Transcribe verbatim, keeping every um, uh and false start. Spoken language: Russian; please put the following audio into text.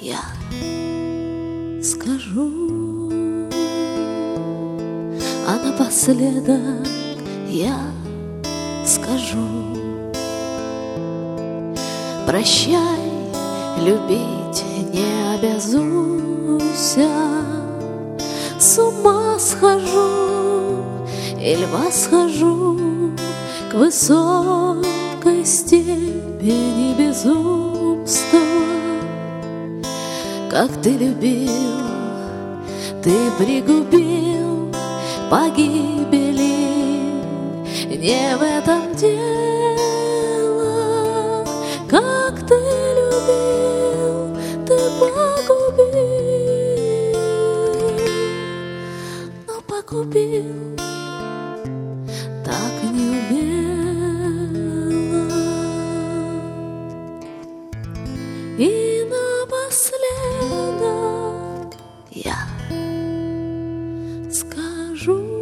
я скажу, а напоследок я скажу: прощай, любить не обязуйся. С ума схожу или восхожу к высокой степени безумства. Как ты любил, ты пригубил погибели. Не в этом дело. Как ты любил, ты погубил, но погубил так неумело. И напоследок я скажу: